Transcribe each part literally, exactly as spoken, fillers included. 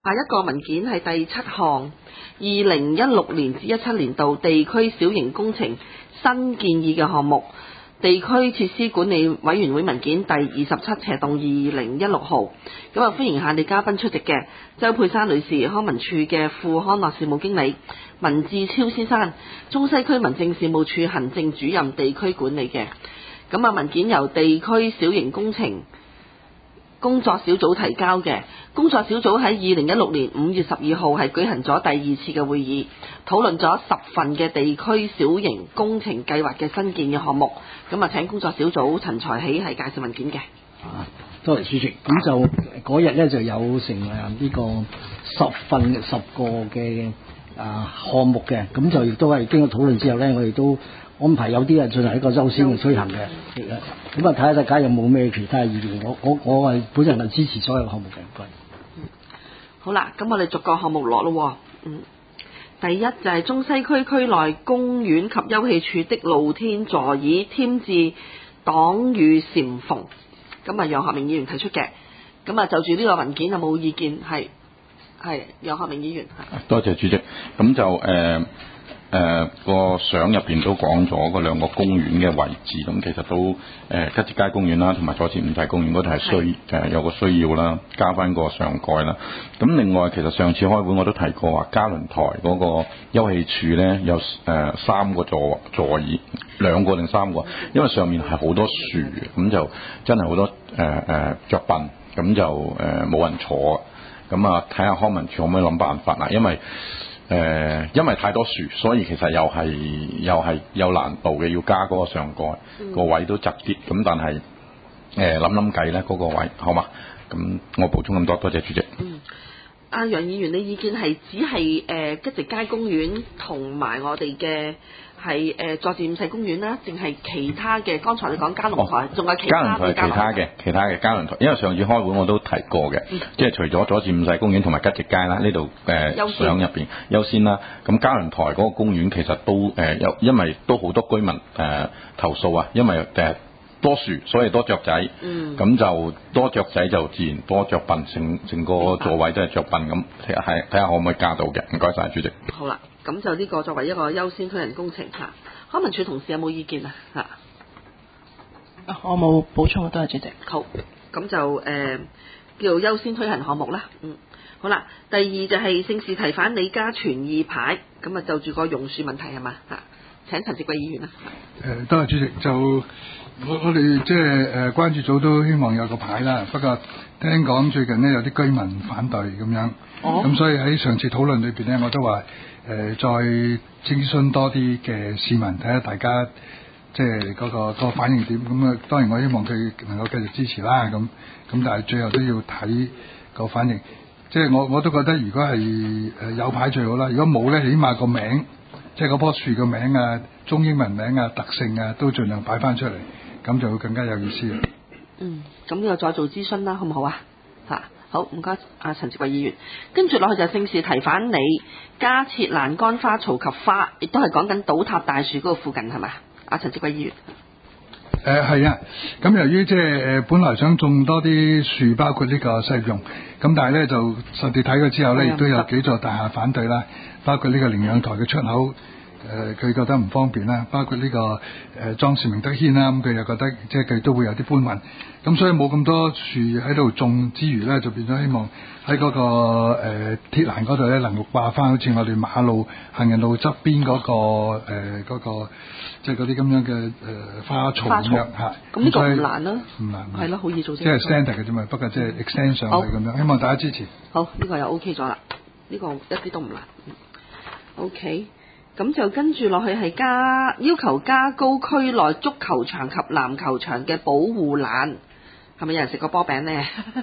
下一個文件係第七項，二零一六年至一七年度地區小型工程新建議嘅項目，地區設施管理委員會文件第二十七斜動二零一六號。咁啊，歡迎下你嘉賓出席嘅周佩珊女士，康文署嘅副康樂事務經理；文志超先生，中西區民政事務處行政主任地區管理嘅。咁啊，文件由地區小型工程工作小組提交嘅。工作小組喺二零一六年五月十二號係舉行咗第二次嘅會議，討論咗十份嘅地區小型工程計劃嘅新建嘅項目。咁啊，請工作小組陳才喜係介紹文件嘅。 啊，多謝主席。咁就嗰日咧就有成誒呢個十份十個嘅啊項目嘅，咁就亦都係經過討論之後咧，我哋都安排有啲係進行一個優先嘅推行嘅。咁啊，睇下大家有冇咩其他意見？我我我係本人係支持所有項目嘅。唔該。 嗯，好啦，咁我哋逐個項目落咯。嗯，第一就係中西區區內公園及休憩處的露天座椅添置擋雨簷篷。咁啊，楊學明議員提出嘅。咁啊，就住呢個文件有冇意見？係係楊學明議員。 多謝主席。咁就誒。呃誒、呃、個相入邊都講咗嗰兩個公園嘅位置，咁其實都誒、呃、吉捷街公園啦，同埋佐治五世公園嗰度係需誒、呃、有個需要啦，加翻個上蓋啦。咁另外其實上次開會我都提過話，嘉麟台嗰個休憩處咧有誒、呃、三個座座椅，兩個定三個，因為上面係好多樹，咁就真係好多誒誒雀笨，咁就誒冇、呃、人坐，咁啊睇下康文署可唔可以諗辦法啦，因為誒、呃，因為太多樹，所以其實又係又係有難度嘅，要加嗰個上蓋，嗯、個位都窄啲。咁但係誒諗諗計咧，嗰、呃個位好嘛？咁我補充咁多，多謝主席。嗯， 阿楊議員，你意見係只係誒、呃、吉捷街公園同埋我哋嘅係誒佐治五世公園啦，定係其他嘅？剛才你講嘉麟台，仲、哦、有其他嘅嘉麟台，其他嘅其他嘅嘉麟台，因為上次開會我都提過嘅，嗯、即係除咗佐治五世公園同埋吉捷街啦，呢度誒相入邊優先啦。咁嘉麟台嗰個公園其實都誒有、呃，因為都好多居民誒、呃、投訴啊，因為誒、呃、多樹，所以多雀仔，咁、嗯、就多雀仔就自然多雀笨，成成個座位都係雀笨咁，係睇下可唔可以加到嘅？唔該晒主席。 好啦。咁就呢個作為一個優先推行工程嚇，康文署同事有冇意見啊？嚇， 我冇補充，多謝主席。 好，咁就誒、呃、叫優先推行項目啦。嗯，好啦，第二就係聖士提反李家傳意牌，咁啊就住個榕樹問題係嘛嚇？請陳志貴議員啦。 誒，多謝主席。就我我哋即係誒關注組都希望有個牌啦，不過聽講最近呢，有啲居民反對咁樣，咁、哦、所以喺上次討論裏邊呢，我都話。誒、呃，再徵詢多啲嘅市民，睇下大家即係嗰、那個、那個反應點。咁啊，當然我希望佢能夠繼續支持啦。咁咁，但係最後都要睇個反應。即係我我都覺得，如果係誒有牌最好啦。如果冇咧，起碼個名，即係嗰棵樹嘅名啊、中英文名啊、特性啊，都盡量擺翻出嚟，咁就會更加有意思。 嗯，咁呢個再做諮詢啦，好唔好啊？嚇！好，唔該，阿陳志偉議員。跟住落去就聖士提反里加設欄杆花槽及花，亦都係講緊倒塌大樹嗰個附近係咪？阿陳志偉議員。 誒係、呃、啊，咁由於即係誒本來想種多啲樹，包括呢個細葉榕，咁但係咧就實地睇過之後咧，亦都有幾座大廈反對啦，包括呢個領養台嘅出口。誒佢、呃、覺得唔方便啦，包括呢、這個誒莊士明德軒啦，咁佢又覺得即係佢都會有啲搬運，咁所以冇咁多樹喺度種之餘咧，就變咗希望喺嗰、那個誒、呃、鐵欄嗰度咧，能夠掛翻好似我哋馬路行人路側邊嗰、那個誒嗰、呃那個即係嗰啲咁樣嘅誒、呃、花槽咁樣嚇。咁呢個唔難啦，唔難，係咯，好易做啫。即係 standard 嘅啫嘛，不過即係 extend 上去咁樣，希望大家支持。 好，呢、這個又 OK 咗啦，呢、這個一啲都唔難。OK。咁就跟住落去係加要求加高區內足球場及籃球場嘅保護欄，係咪有人食過波餅呢？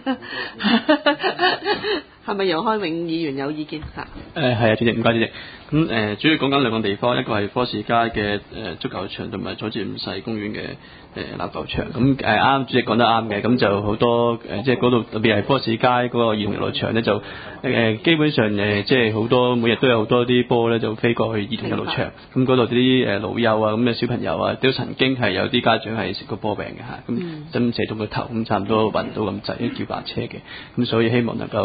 係咪楊開永議員有意見嚇？ 誒係啊，主席唔該主席。咁誒、呃、主要講緊兩個地方，一個係科士街嘅誒、呃、足球場，同埋佐治五世公園嘅誒籃球場。咁誒啱主席講得啱嘅，咁就好多誒、呃、即係嗰度特別係科士街嗰個兒童遊樂場咧，就誒、呃、基本上誒、呃、即係好多每日都有好多啲波咧就飛過去兒童遊樂場。咁嗰度啲誒老幼啊咁嘅小朋友啊，都曾經係有啲家長係食過波餅嘅嚇，咁針射中個頭，咁差唔多暈到咁滯，叫白車嘅。咁所以希望能夠因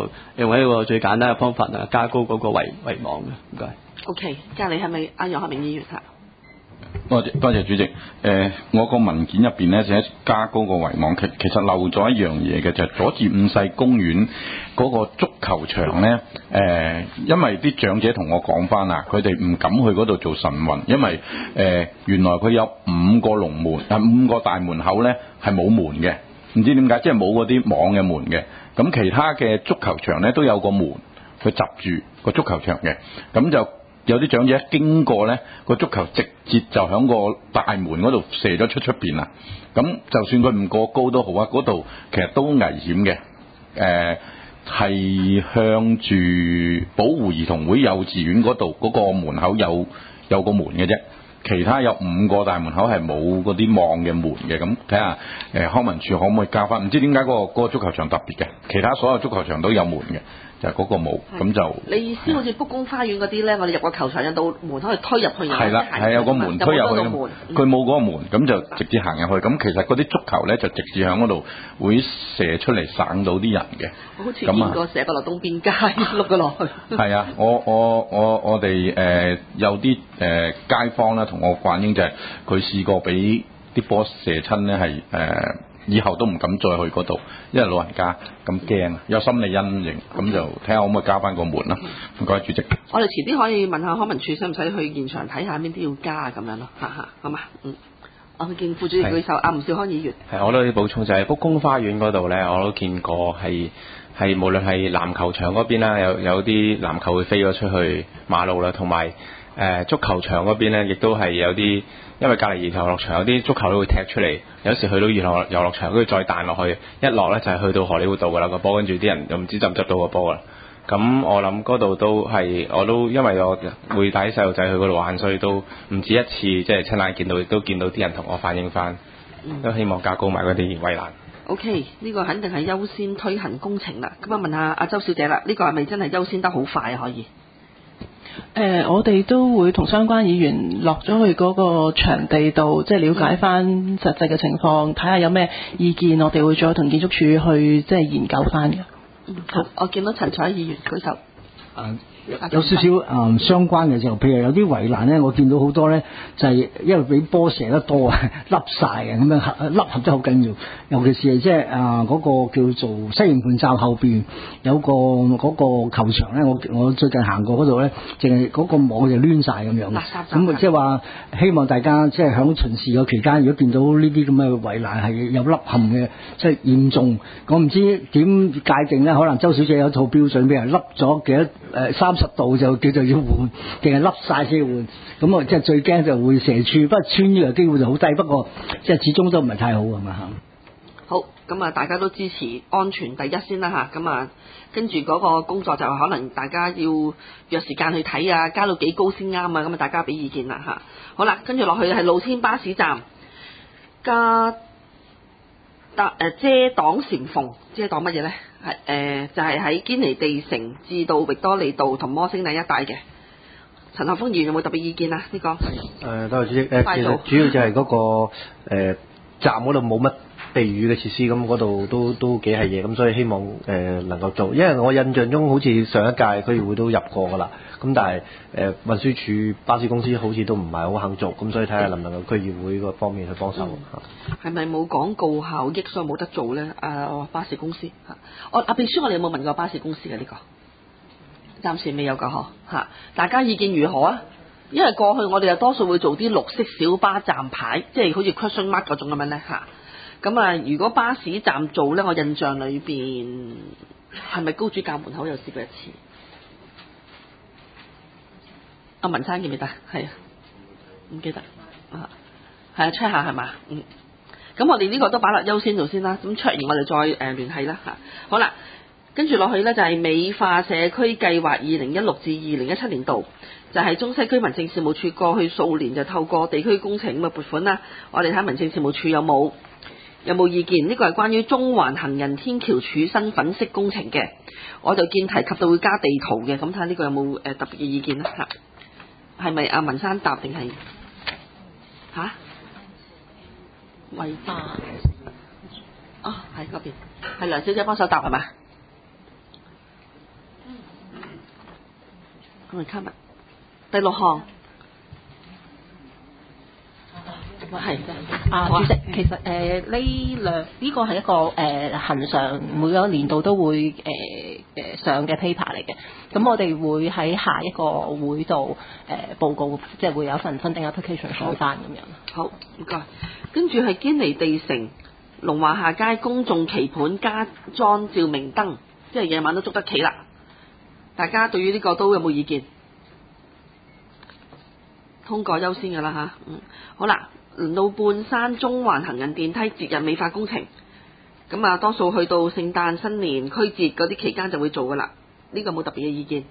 為一個最簡單嘅方法啊，加高嗰個圍圍網嘅。唔該。 OK，隔離係咪阿楊學明議員嚇？ 多謝多謝主席。誒、呃，我個文件入邊咧，就係加高個圍網，其其實漏咗一樣嘢嘅，就係、是、佐治五世公園嗰個足球場咧。誒、呃，因為啲長者同我講翻啊，佢哋唔敢去嗰度做晨運，因為誒、呃、原來佢有五個龍門啊，五個大門口咧係冇門嘅，唔知點解，即係冇嗰啲網嘅門嘅。咁其他嘅足球場咧都有個門去閘住個足球場嘅，咁就。有啲長者一經過呢個足球直接就響個大門嗰度射咗出出邊啦。咁就算佢唔過高都好啊，嗰度其實都危險嘅。誒、呃，係向住保護兒童會幼稚園嗰度嗰個門口有有個門嘅啫，其他有五個大門口係冇嗰啲網嘅門嘅。咁睇下誒康文署可唔可以加翻？唔知點解嗰個嗰個足球場特別嘅，其他所有足球場都有門嘅。就係嗰個冇，咁就你意思好似卜公花園嗰啲咧，我哋入個球場有道門可以推入去， 係啦，係有個門推入去，佢冇嗰個門，咁就直接行入去。咁其實嗰啲足球咧就直接喺嗰度會射出嚟，省到啲人嘅。 我好似見過射過落東邊街碌咗落去。係啊，我我我我哋誒、呃、有啲誒、呃、街坊咧同我反映就係佢試過俾啲波射親咧係誒。以後都唔敢再去嗰度，因為老人家咁驚，有心理陰影，咁就睇下可唔可以加翻個門啦。唔該，主席。 我哋遲啲可以問下康文署，使唔使去現場睇下邊啲要加啊？咁樣咯，嚇嚇，好嘛？嗯，我去見副主席舉手，阿吳兆康議員。 係，我都要補充就係卜公花園嗰度咧，我都見過係係無論係籃球場嗰邊啦，有有啲籃球會飛咗出去馬路啦，同埋誒足球場嗰邊咧，亦都係有啲。因為隔離兒童遊樂場有啲足球都會踢出嚟，有時去到兒童遊樂場，跟住再彈落去，一落咧就係去到荷里活道㗎啦個波，跟住啲人又唔知執唔執到個波啦。咁我諗嗰度都係，我都因為我會帶啲細路仔去嗰度玩，所以都唔止一次，即係親眼見到，亦都見到啲人同我反映翻，都希望加高埋嗰啲圍欄。 OK，呢個肯定係優先推行工程啦。咁啊問下阿周小姐啦，呢個係咪真係優先得好快啊？可以？ 誒、呃，我哋都會同相關議員落咗去嗰個場地度，即係了解翻實際嘅情況，睇下有咩意見，我哋會再同建築署去即係研究翻嘅。 嗯，好，我見到陳彩議員舉手。 誒有少少誒、嗯、相關嘅就，譬如有啲圍欄咧，我見到好多咧就係、是、因為俾波射得多啊，凹晒嘅咁樣，凹合得好緊要。尤其是係即係誒嗰個叫做西營盤站後邊有個嗰、那個球場咧，我我最近行過嗰度咧，淨係嗰個網就攣晒咁樣。咁即係話希望大家即係響巡視嘅期間，如果見到呢啲咁嘅圍欄係有凹陷嘅，即係嚴重，我唔知點界定咧。可能周小姐有一套標準，俾人凹咗幾多誒三十度就叫做要換，定係凹晒先換。咁啊，即係最驚就會射穿，不過穿呢個機會就好低。不過即係始終都唔係太好係嘛嚇。 好，咁啊，大家都支持安全第一先啦嚇。咁啊，跟住嗰個工作就可能大家要約時間去睇啊，加到幾高先啱啊。咁啊，大家俾意見啦嚇。好啦，跟住落去係露天巴士站加搭誒遮擋禪縫，遮擋乜嘢咧？係誒、呃、就係、是、喺堅尼地城至到域多利道同摩星嶺一帶嘅。陳學鋒議員有冇特別意見啊？呢、這個誒多謝主席。誒、呃、其實主要就係嗰、那個、呃、站嗰度冇乜避雨嘅設施，咁嗰度都都幾係嘢，咁所以希望誒、呃、能夠做。因為我印象中好似上一屆區議會都入過㗎啦，咁但係誒、呃、運輸署巴士公司好似都唔係好肯做，咁所以睇下能唔能夠區議會嗰方面去幫手嚇。 係咪冇廣告效益所以冇得做咧？啊，巴士公司嚇，我阿秘書，我哋有冇問過巴士公司嘅呢、這個？暫時未有㗎嗬嚇，大家意見如何啊？因為過去我哋又多數會做啲綠色小巴站牌，即係好似 question mark 嗰種咁樣咧嚇。咁啊，如果巴士站做咧，我印象裏邊係咪高主教門口有試過一次？阿文生記唔記得？係啊，唔記得啊，係啊，check下係嘛？嗯，咁我哋呢個都擺落優先做先啦。咁 check 完我哋再誒聯繫啦嚇。好啦。跟住落去呢，就係美化社區計劃二零一六至二零一七年度，就係、是、中西區民政事務處過去數年就透過地區工程咁嘅撥款啦。我哋睇民政事務處有冇有冇意見？呢、這個係關於中環行人天橋柱新粉飾工程嘅，我就見提及到會加地圖嘅，咁睇下呢個有冇誒特別嘅意見啦嚇？係咪阿文山答定係嚇？維巴啊，喺嗰邊係梁小姐幫手答係嘛？ 咁咪卡密第六項。係啊，主席，其實誒呢兩呢個係一個誒恆常每個年度都會誒誒、呃、上嘅 paper 嚟嘅。咁我哋會喺下一個會度誒、呃、報告，即係會有份 funding application 上翻咁樣。 好，唔該。跟住係堅尼地城龍華下街公眾棋盤加裝照明燈，即係夜晚都捉得棋啦。大家對於呢個都有冇意見？通過優先㗎啦吓，嗯，好啦。輪到半山中環行人電梯節日美化工程，咁啊多數去到聖誕新年區節嗰啲期間就會做噶啦，呢、這個冇特別嘅意見，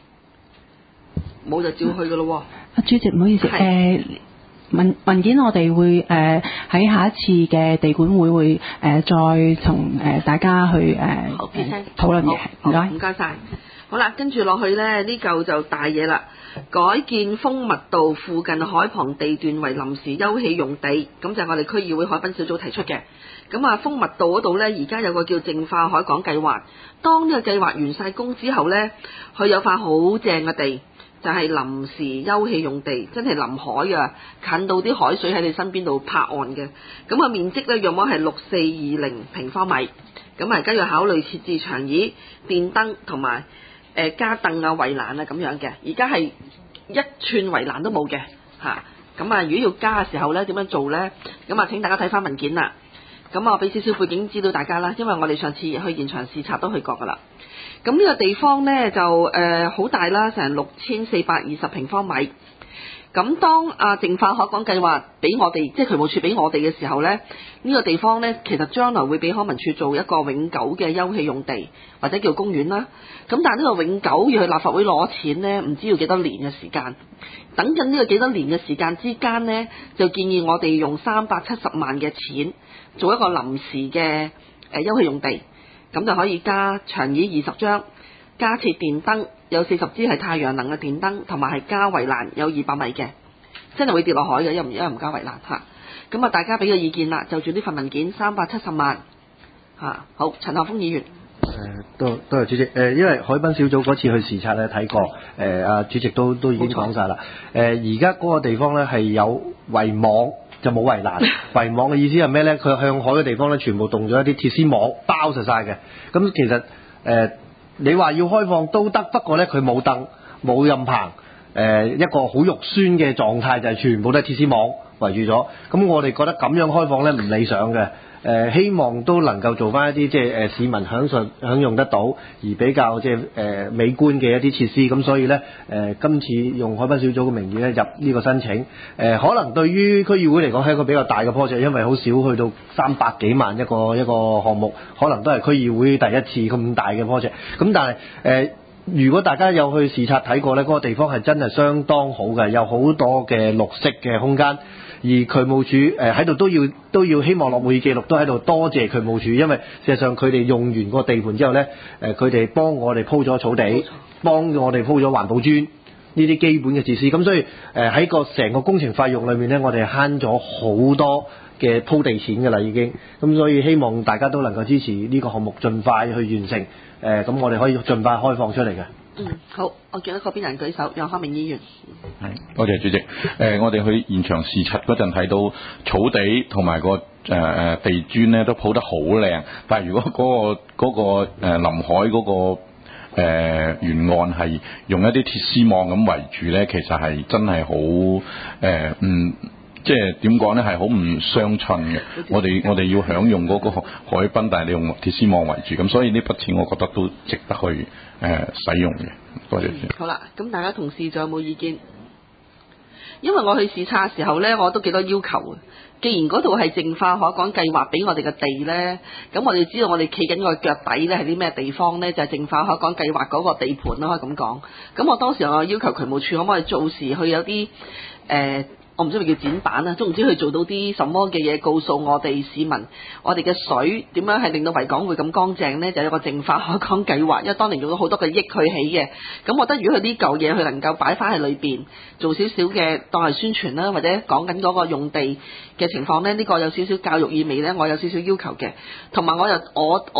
冇就照去噶咯。 啊，主席唔好意思，誒、呃、文文件我哋會誒喺、呃、下一次嘅地管會會誒、呃、再同誒、呃、大家去誒、呃、討論嘅，唔該， 唔該晒。好啦，跟住落去呢，呢嚿就大嘢啦。改建蜂蜜道附近海旁地段為臨時休憩用地，咁就係我哋區議會海濱小組提出嘅。咁啊，蜂蜜道嗰度呢，而家有個叫淨化海港計劃。當呢個計劃完晒工之後呢，佢有塊好正嘅地，就係、是、臨時休憩用地，真係臨海啊，近到啲海水喺你身邊度泊岸嘅。咁啊，面積呢，約莫係六四二零平方米。咁啊，而家要考慮設置長椅、電燈同埋誒加凳啊、圍欄啊咁樣嘅。而家係一寸圍欄都冇嘅嚇。咁啊，如果要加嘅時候呢，點樣做呢？咁啊，請大家睇翻文件啦。咁啊，我俾少少背景資料大家啦，因為我哋上次去現場視察都去過噶啦。咁呢個地方呢，就誒好、呃、大啦，成六千四百二十平方米。咁當啊淨化海港計劃俾我哋，即係渠務署俾我哋嘅時候呢，呢、呢個地方呢，其實將來會俾康文署做一個永久嘅休憩用地，或者叫公園啦。咁但係呢個永久要去立法會攞錢呢，唔知要幾多年嘅時間。等緊呢個幾多年嘅時間之間呢，就建議我哋用三百七十萬嘅錢做一個臨時嘅誒休憩用地，咁就可以加長椅二十張。加設電燈，有四十支係太陽能嘅電燈，同埋係加圍欄有二百米嘅，真係會跌落海嘅，因為因為唔加圍欄嚇。咁啊，大家俾個意見啦，就住呢份文件三百七十萬嚇。好，陳學鋒議員。誒、 呃，多多謝主席。誒、呃，因為海濱小組嗰次去視察咧睇過，誒、呃、阿主席都都已經講晒啦。誒，而家嗰個地方咧係有圍網就冇圍欄。圍網嘅意思係咩咧？佢向海嘅地方咧全部動咗一啲鐵絲網包實晒嘅。咁其實誒。呃你話要開放都得，不過呢，佢冇凳冇任棚，誒、呃、一個好肉酸嘅狀態就係全部都係鐵絲網圍住咗。咁我哋覺得咁樣開放呢唔理想嘅，誒、呃、希望都能夠做翻一啲即係誒市民享受享用得到而比較即係誒美觀嘅一啲設施。咁所以呢，誒、呃、今次用海濱小組嘅名義咧入呢個申請，誒、呃、可能對於區議會嚟講係一個比較大嘅 project，因為好少去到三百幾萬一個一個項目，可能都係區議會第一次咁大嘅 project。咁但係誒、呃，如果大家有去視察睇過呢，嗰、那個地方係真係相當好嘅，有好多嘅綠色嘅空間。而渠務署誒喺度都要都要希望落會議記錄，都喺度多謝渠務署，因為事實上佢哋用完個地盤之後呢，誒佢哋幫我哋鋪咗草地，幫我哋鋪咗環保磚呢啲基本嘅設施。咁所以誒喺個成個工程費用裏面呢，我哋慳咗好多嘅鋪地錢㗎啦已經。咁所以希望大家都能夠支持呢個項目盡快去完成。誒咁我哋可以盡快開放出嚟嘅。 嗯，好，我見到嗰邊人舉手，楊康明議員。 係，多謝主席。誒、呃，我哋去現場視察嗰陣睇到草地同埋個誒誒地磚咧都鋪得好靚，但係如果嗰、嗰個嗰、嗰個誒臨海嗰、嗰個誒沿、呃、岸係用一啲鐵絲網咁圍住咧，其實係真係好誒嗯。即係點講咧，係好唔相稱嘅。我哋我哋要享用嗰個海濱，但係你用鐵絲網圍住，咁所以呢筆錢我覺得都值得去誒、呃、使用嘅。多謝先、嗯。 好啦，咁大家同事仲有冇意見？因為我去視察嘅時候咧，我都幾多要求嘅。既然嗰度係淨化海港計劃俾我哋嘅地咧，咁我哋知道我哋企緊個腳底咧係啲咩地方咧？就係、是、淨化海港計劃嗰個地盤啦，可以咁講。咁我當時我要求渠務署可唔可以做時去有啲誒？呃我唔知咪叫剪板啊，總唔知佢做到啲什麼嘅嘢，告訴我哋市民，我哋嘅水點樣係令到維港會咁乾淨呢？就有個淨化海港計劃，因為當年用咗好多嘅億去起嘅。咁我覺得如果佢呢嚿嘢佢能夠擺翻喺裏邊，做少少嘅當係宣傳啦，或者講緊嗰個用地嘅情況呢，呢、呢個有少少教育意味呢，我有少少要求嘅。同埋我又我我誒、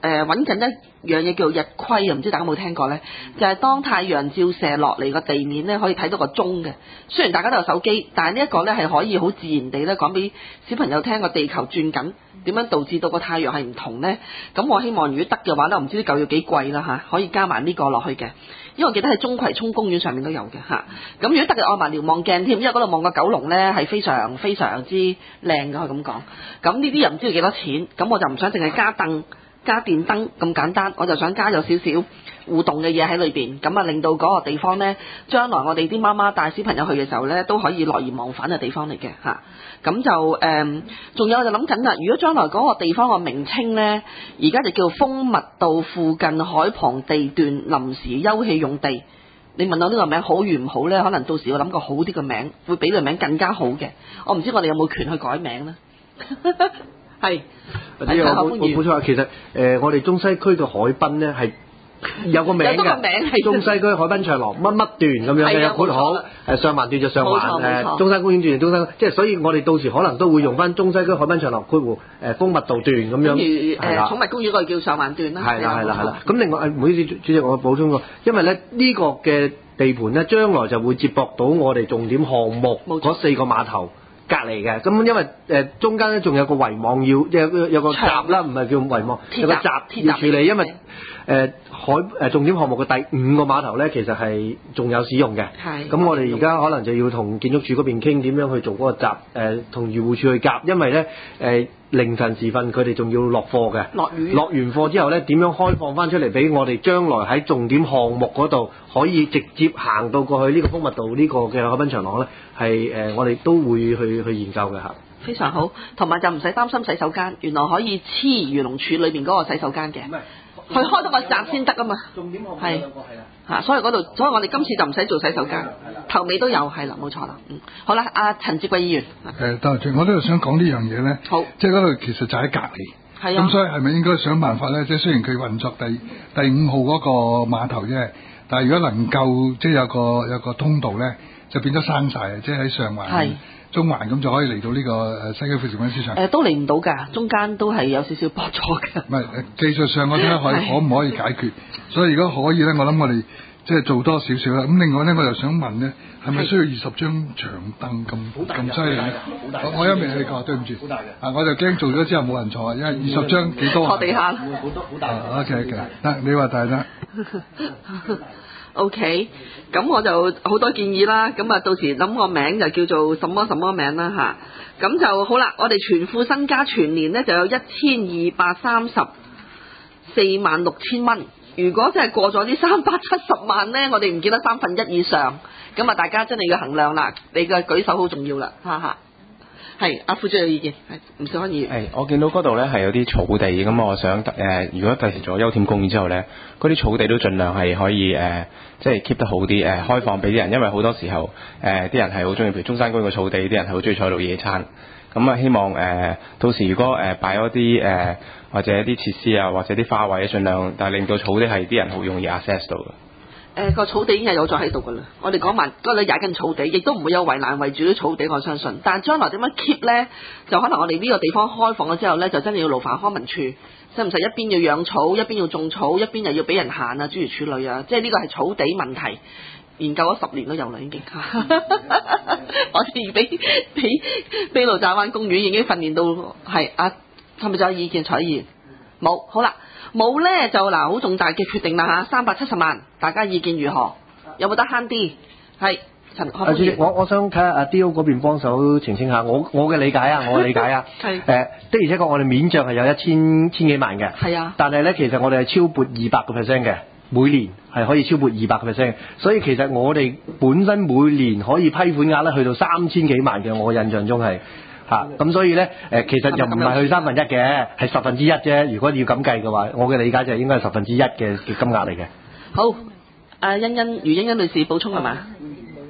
誒揾緊一樣嘢叫做日晷啊，唔知大家有冇聽過呢？就係、是、當太陽照射落嚟個地面呢，可以睇到個鐘嘅。雖然大家都有手機，但係呢一個呢係可以好自然地呢講俾小朋友聽個地球轉緊，點樣導致到個太陽係唔同呢？咁我希望如果得嘅話呢，我唔知啲舊要幾貴啦嚇，可以加埋呢個落去嘅。因為我記得喺中葵涌公園上面都有嘅嚇，咁如果得嘅愛埋瞭望鏡添，因為嗰度望個九龍呢係非常非常之靚嘅，可以咁講。咁呢啲又唔知道幾多錢，咁我就唔想淨係加凳加電燈咁簡單，我就想加有少少互動嘅嘢喺裏邊，咁啊令到嗰個地方呢，將來我哋啲媽媽帶小朋友去嘅時候呢，都可以樂而忘返嘅地方嚟嘅嚇。咁就誒，仲、嗯、有我就諗緊啦，如果將來嗰個地方個名稱呢，而家就叫蜂蜜道附近海旁地段臨時休憩用地。你問我呢個名好與唔好呢？可能到時我諗個好啲嘅名，會比呢個名更加好嘅。我唔知我哋有冇權去改名呢？係。 或者我補我補充下，其實誒、呃、我哋中西區嘅海濱呢係有個名嘅，中西區海濱長廊乜乜段咁樣嘅，有括好誒上環段就上環誒中山公園段中山，即係所以我哋到時可能都會用翻中西區海濱長廊括弧誒蜂蜜道段咁樣。 譬如誒寵物公園嗰個叫上環段啦。係啦係啦係啦。咁另外誒唔好意思，主席我補充個，因為咧呢個嘅地盤咧將來就會接駁到我哋重點項目嗰四個碼頭。隔離嘅，咁因為誒、呃、中間咧仲有個圍網要，即係有個閘啦，唔係叫圍網，有個閘要處理，因為誒、呃、海誒、呃、重點項目嘅第五個碼頭咧，其實係仲有使用嘅。係。咁我哋而家可能就要同建築署嗰邊傾點樣去做嗰個閘，誒同漁護署去夾，因為咧誒、呃、凌晨時分佢哋仲要落貨嘅。落雨。落完貨之後咧，點樣開放翻出嚟俾我哋將來喺重點項目嗰度可以直接行到過去呢個蜂蜜道呢個嘅海濱長廊咧？係誒、呃，我哋都會去去研究嘅嚇。非常好，同埋就唔使擔心洗手間，原來可以黐漁農署裏邊嗰個洗手間嘅。唔係，佢開多個閘先得啊嘛。重點項目兩個係啦。嚇，所以嗰度，所以我哋今次就唔使做洗手間，頭尾都有，係啦，冇錯啦。嗯，好啦，阿陳志貴議員。 誒，多謝，我都想講呢樣嘢咧。好。即係嗰度其實就喺隔離。係啊。咁所以係咪應該想辦法咧？即係雖然佢運作第第五號嗰個碼頭啫，但係如果能夠即係有個有個通道咧。就變咗閂晒，即係喺上環、中環咁就可以嚟到呢個誒西區富士品市場。誒、呃、都嚟唔到㗎，中間都係有少少駁咗嘅。唔係技術上我睇下可可唔可以解決？所以如果可以咧，我諗我哋即係做多少少啦。咁另外咧，我又想問咧，係咪需要二十張長凳咁咁犀利咧？我一未去過，對唔住。好大嘅。啊，我就驚做咗之後冇人坐，因為二十張幾多？坐地下。好多好大。O K O K，得你話大得。OK，咁我就好多建議啦，咁啊到時諗個名就叫做什麼什麼名啦吓，咁就好啦。我哋全副身家全年呢就有一千二百三十四萬六千蚊，如果真係過咗呢三百七十萬呢，我哋唔見得三分一以上，咁啊大家真係要衡量啦，你嘅舉手好重要啦，哈哈。係，阿副主任有意見，係吳兆康議員。係， 我見到嗰度咧係有啲草地，咁我想誒、呃，如果第時做咗休憩公園之後咧，嗰啲草地都盡量係可以誒、呃，即係 keep 得好啲，誒、呃、開放俾啲人，因為好多時候誒啲、呃、人係好中意，譬如中山公園嘅草地，啲人係好中意坐喺度野餐。咁啊，希望誒、呃、到時如果誒擺咗啲誒或者啲設施啊，或者啲花卉，盡量但係令到草地係啲人好容易 access 到嘅。 誒、呃、個草地已經係有咗喺度㗎啦，我哋講埋嗰度踩緊草地，亦都唔會有圍欄圍住啲草地，我相信。但係將來點樣 keep 呢？就可能我哋呢個地方開放咗之後呢，就真係要勞煩康文署，使唔使一邊要養草，一邊要種草，一邊又要俾人行啊，諸如此類啊，即係呢個係草地問題。研究咗十年都有啦，已經。我哋俾俾卑路乍灣公園已經訓練到係啊，係咪仲有意見？蔡議員冇，好啦。冇咧就嗱，好重大嘅決定啦嚇，三百七十萬，大家意見如何？有冇得慳啲？係陳學鋒。 我我想睇下阿 D O 嗰邊幫手澄清下，我我嘅理解啊，我嘅理解啊，係誒、呃、的而且確我哋面帳係有一千千幾萬嘅，係啊，但係咧其實我哋係超撥二百個 percent 嘅，每年係可以超撥二百個 percent，所以其實我哋本身每年可以批款額咧去到三千幾萬嘅，我印象中係。嚇，咁、啊、所以咧，誒、呃、其實又唔係去三分一嘅，係十分之一啫。如果要咁計嘅話，我嘅理解就係應該係十分之一嘅嘅金額嚟嘅。 好，阿欣欣余欣欣女士補充係嘛？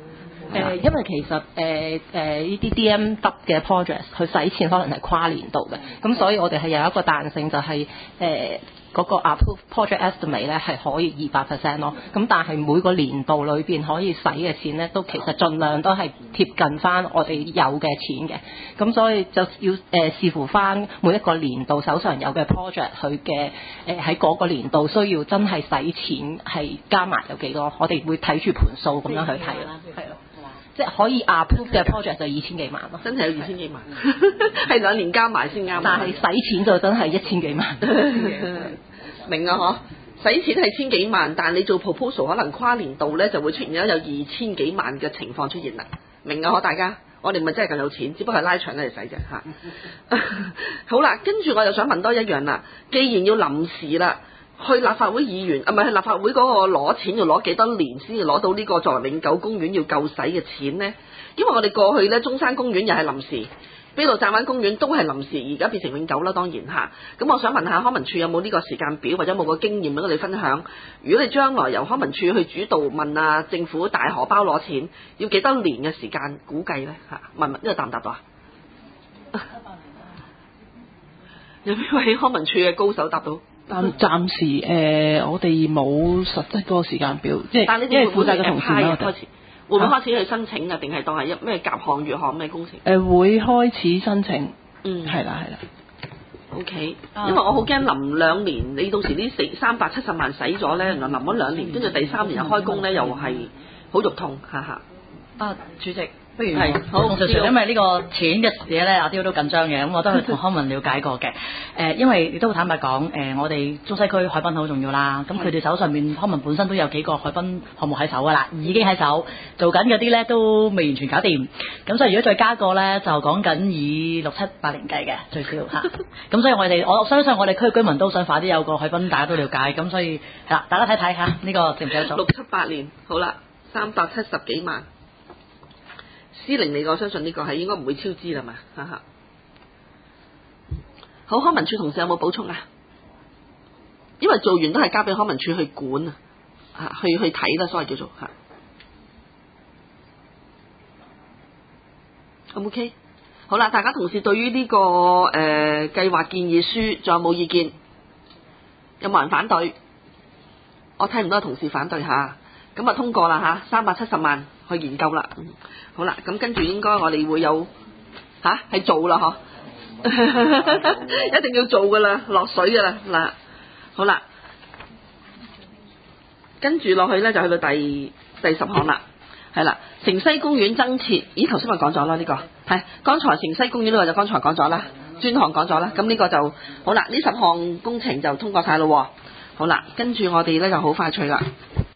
誒，因為其實誒誒呢啲 D M W 嘅 project 佢使錢可能係跨年度嘅，咁所以我哋係有一個彈性，就係誒嗰個 approve project estimate 咧係可以二百 percent 咯。咁但係每個年度裏邊可以使嘅錢咧，都其實盡量都係貼近翻我哋有嘅錢嘅。咁所以就要誒、呃、視乎翻每一個年度手上有嘅 project 佢嘅誒喺嗰個年度需要真係使錢係加埋有幾多，我哋會睇住盤數咁樣去睇啦，係咯。即係可以 approve 嘅 project 就二千幾萬咯， 真係有二千幾萬，係兩年加埋先啱。 但係使錢就真係一千幾萬， 明啊嗬？使錢係千幾萬，但係你做 proposal 可能跨年度咧就會出現咗有二千幾萬嘅情況出現啦，明啊嗬？大家，我哋咪真係咁有錢，只不過係拉長嚟使啫嚇。好啦，跟住我又想問多一樣啦，既然要臨時啦。去立法會議員啊，唔係去立法會嗰個攞錢要攞幾多年先至攞到呢個作為永久公園要夠使嘅錢呢？因為我哋過去呢，中山公園又係臨時，卑路乍灣公園都係臨時，而家變成永久啦，當然嚇。咁我想問下康文署有冇呢個時間表或者冇個經驗俾我哋分享？如果你將來由康文署去主導問啊政府大荷包攞錢，要幾多年嘅時間估計呢？嚇？問問呢個答唔答到啊？有邊位康文署嘅高手答到？ 但暫時誒、呃，我哋冇實質嗰個時間表，即係因為負責嘅同事啦， 開始會唔會開始去申請啊？定係當係一咩甲項、乙項咩工程？誒、 呃、會開始申請， 嗯， 係啦係啦。 O K，因為我好驚臨兩年，你到時呢四三百七十萬使咗咧，原來臨咗兩年，跟住第三年又開工咧，又係好肉痛，哈哈。 啊，主席。不如係好， 同事因為呢個錢嘅事咧，阿刁都緊張嘅，咁我都去同康文了解過嘅。誒、呃，因為亦都好坦白講，誒、呃，我哋中西區海濱好重要啦。咁佢哋手上面康文本身都有幾個海濱項目喺手噶啦，已經喺手做緊嗰啲咧，都未完全搞掂。咁所以如果再加個咧，就講緊以六七八年計嘅最少嚇。咁所以我哋我相信我哋區居民都想快啲有個海濱，大家都了解。咁所以係啦，大家睇睇嚇呢個值唔值得做？ 六七八年好啦，三百七十幾萬。司令你我相信呢個係應該唔會超支啦嘛，哈哈。好，康文署同事有冇補充啊？因為做完都係交俾康文署去管啊，啊去去睇啦，所謂叫做嚇。O 唔 OK？好啦，大家同事對於呢、這個誒、呃、計劃建議書仲有冇意見？有冇人反對？我睇唔到同事反對嚇，咁啊通過啦嚇，三百七十萬去研究啦。好啦，咁跟住應該我哋會有吓係做啦嗬，一定要做噶啦，落水噶啦嗱，好啦，跟住落去咧就去到第第十項啦，係啦，城西公園增設，咦頭先咪講咗啦呢個，係剛才城西公園呢個就剛才講咗啦，專項講咗啦，咁呢個就好啦，呢十項工程就通過晒咯，好啦，跟住我哋咧就好快脆啦。